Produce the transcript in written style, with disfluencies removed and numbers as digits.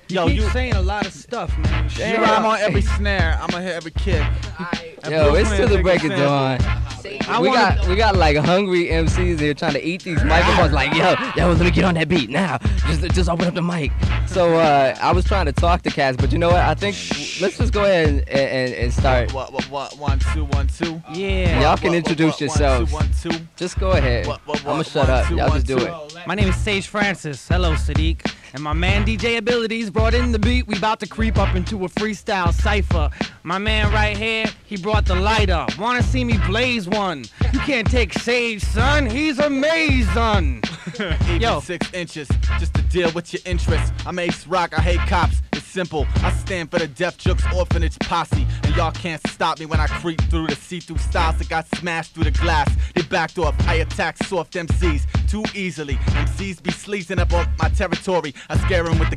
Yo, you keep saying a lot of stuff, man. You rhyme on every snare. I'm gonna hit every kick. Yo, it's till the break of dawn. We got like hungry MCs here trying to eat these microphones. Like, yo, let me get on that beat now. Just open up the mic. So I was trying to talk to cats, but you know what? I think let's just go ahead and start. What? 1 2 1 2. Yeah. Y'all can introduce yourselves. 1 2 1 2. Just go ahead. I'm gonna shut up. Y'all just do it. My name is Sage Francis. Hello, Sadiq. And my man DJ Abilities brought in the beat. We about to creep up into a freestyle cypher. My man right here, he brought the lighter. Wanna see me blaze one? You can't take Sage, son. He's amazing. Even 6 inches, just to deal with your interests. I'm Ace Rock, I hate cops. It's simple. I stand for the Deaf Jokes Orphanage Posse, and y'all can't stop me when I creep through the see-through styles that got smashed through the glass. They backed off. I attack soft MCs too easily. MCs be sleazing up on my territory. I scare them with the